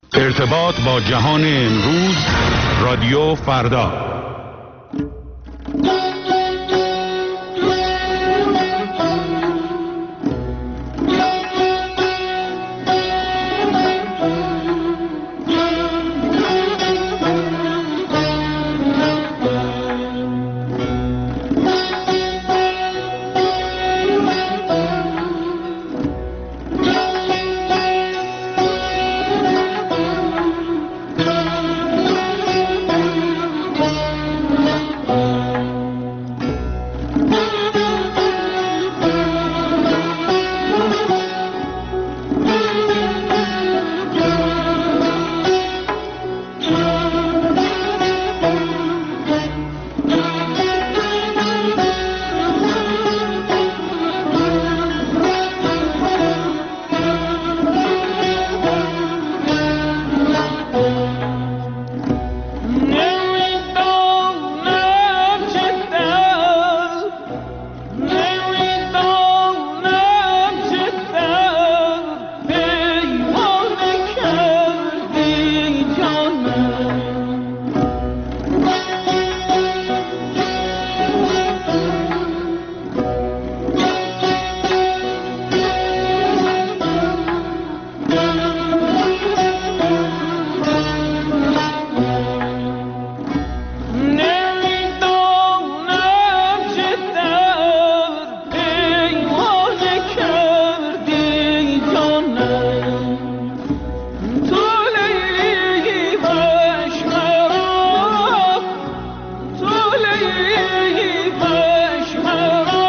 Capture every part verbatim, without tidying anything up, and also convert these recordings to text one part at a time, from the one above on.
ارتباط با جهان امروز، رادیو فردا.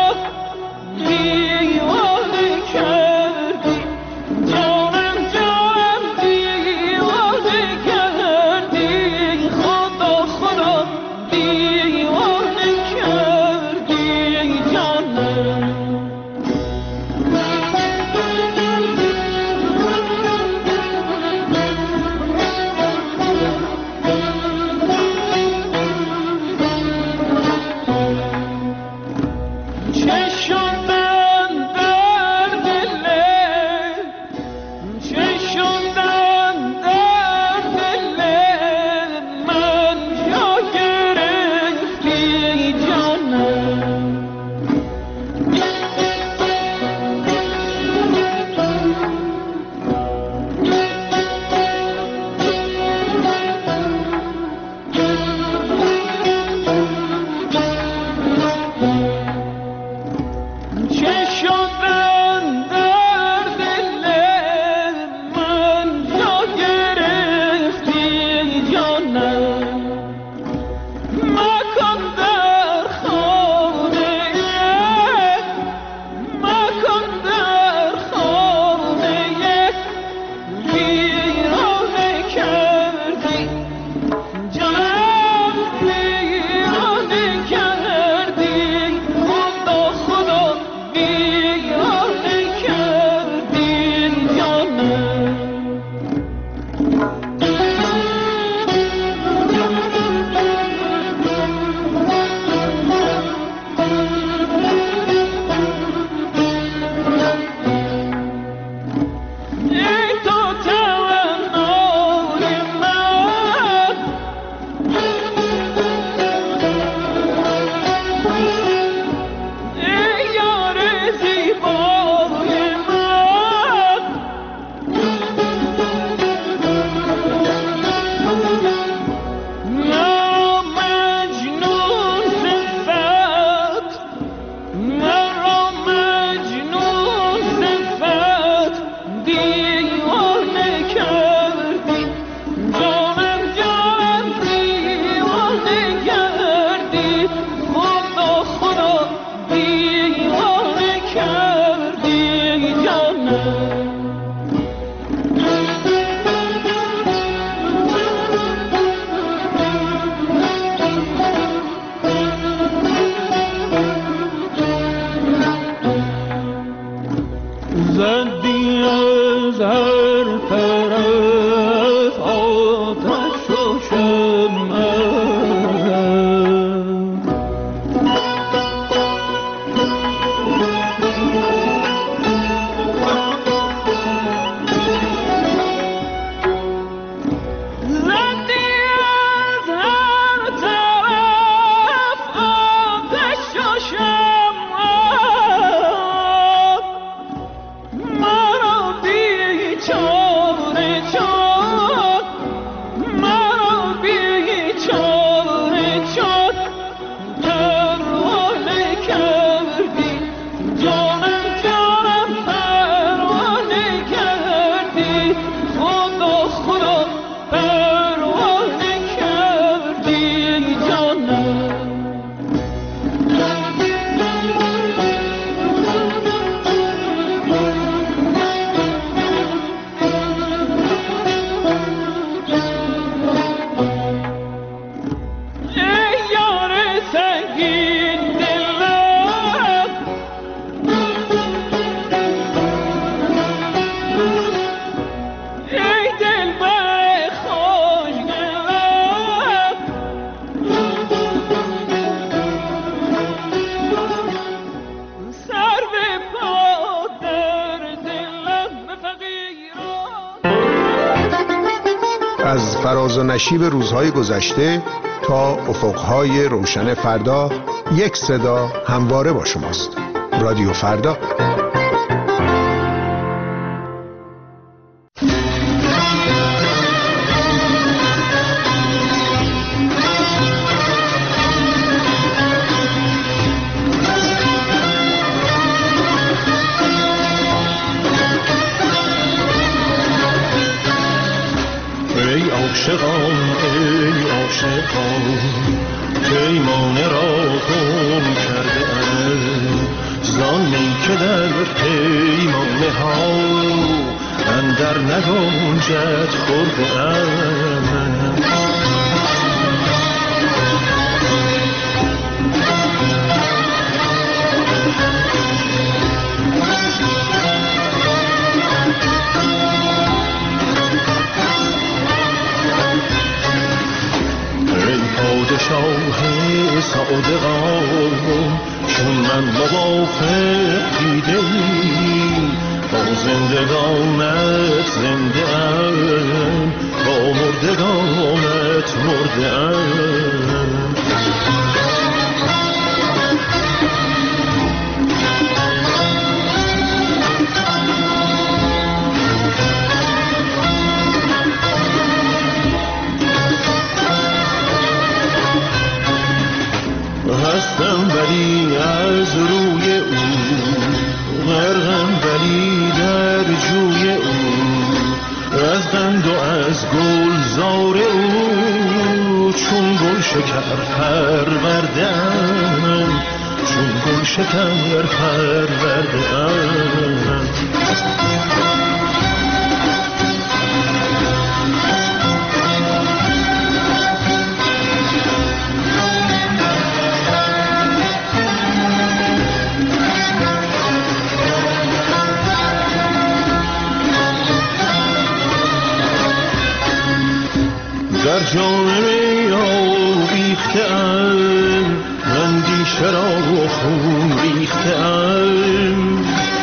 دیوانه کردی جانم جانم از فراز و نشیب روزهای گذشته تا افقهای روشن فردا، یک صدا همواره با شماست. رادیو فردا. ای عاشقان ای عاشقان پیمانه را گم کرده ام، زانی که در پیمانه ها اندر نگنجد خورده ام. پادشاه صادقان چون من موافق دیده‌ای، با زندگانت زنده ام، با مردگانت مرده ام. هستم ولی از روی او، غرقم ولی در جوی او، از قند و از گلزار او، چون گل شکر پرورده‌ام، چون گل شکر پرورده‌ام. در جام می آویخته‌ام، اندیشه را خون ریخته‌ام.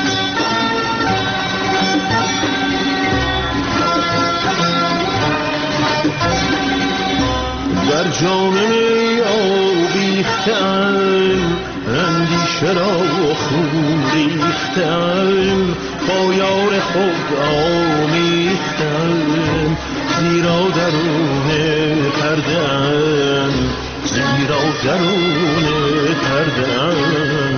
در جام می آویخته‌ام، اندیشه را خون ریخته‌ام. با یار خود آمیخته‌ام، زیرا درون پرده‌ام، زیرا درون پرده‌ام.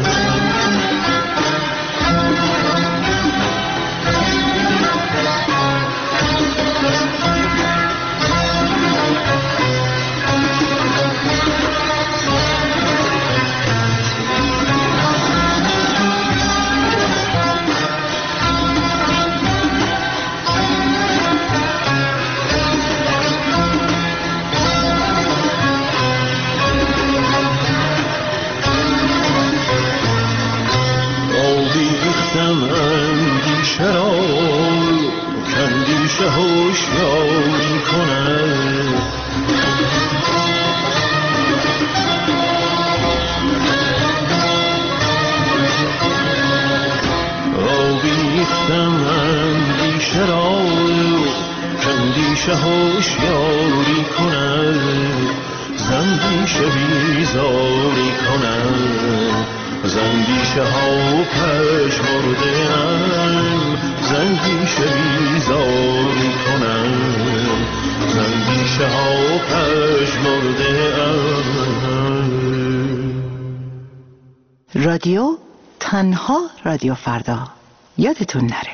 اندیشه را کاندیشه هوشیاری کند، آویختم اندیشه را کاندیشه هوشیاری کند، زندیشه بیزاری کند، زندیشه ها پژمرده ام، زندیشه بیزاری کنم، زندیشه ها پژمرده ام. رادیو تنها رادیو فردا، یادتون نره.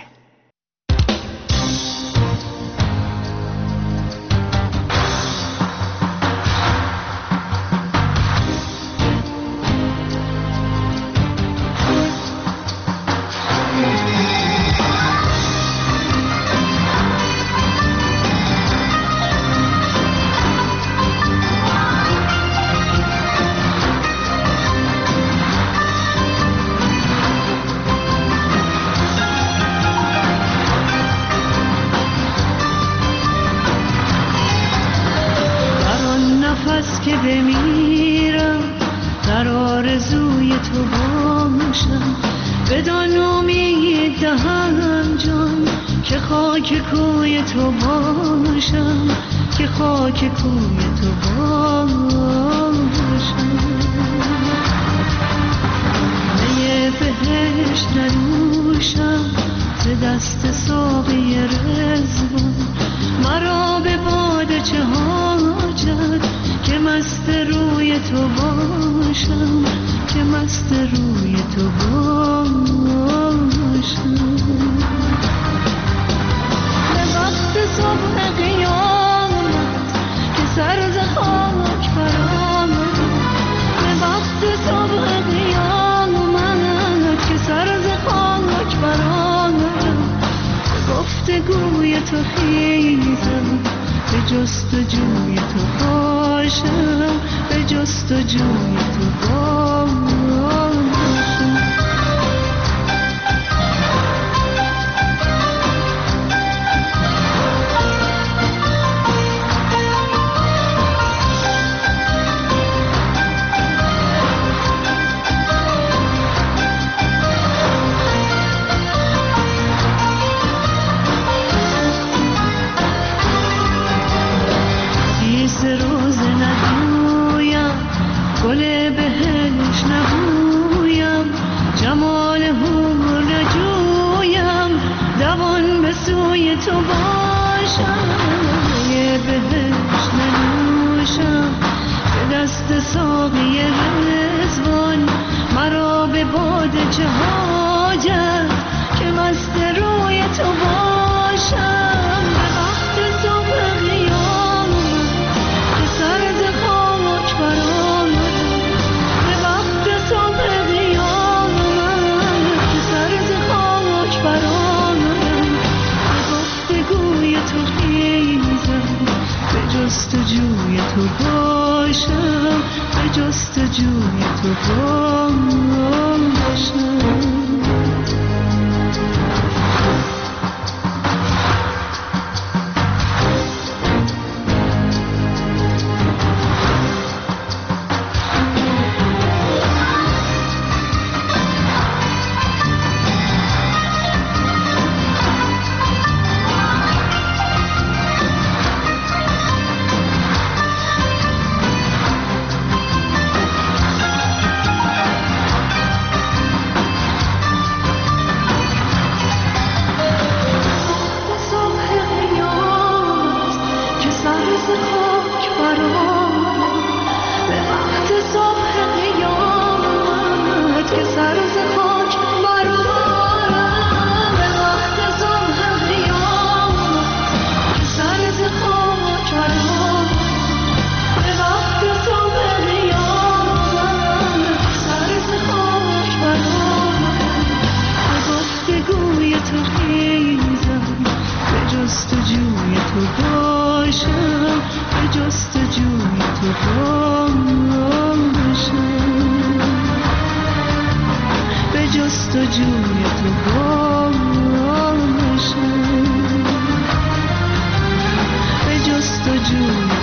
که بمیرم در آرزوی تو باشم، بدان امید دهم جان که خاک کوی تو باشم، که خاک کوی تو باشم. می بهشت ننوشم ز دست ساقی رضوان، مرا به باده چه حاجت که مست روی تو باشم، که مست روی تو باشم. به وقت صبح قیامت که سر ز خاک برآمد، به وقت صبح قیامت که سر ز خاک برآمد، به گفتگوی تو خیزم، به جستجوی تو باشم، به جستجوی تو باشم. روز نگویم، گل بهش نبویم، جمال حور نجویم، دوان به سوی تو باشم. یه بهش ننوشم به دست ساقی رضوان، مرا به باده چه حاجت که مست روی تو باشم. به وقت صبح قیامت که سر ز خاک برآمد، به وقت صبح قیامت که سر ز خاک برآمد، به گفتگوی تو خیزم، به جستجوی تو باشم، به جستجوی تو باشم. جستجوی تو باشم، به جستجوی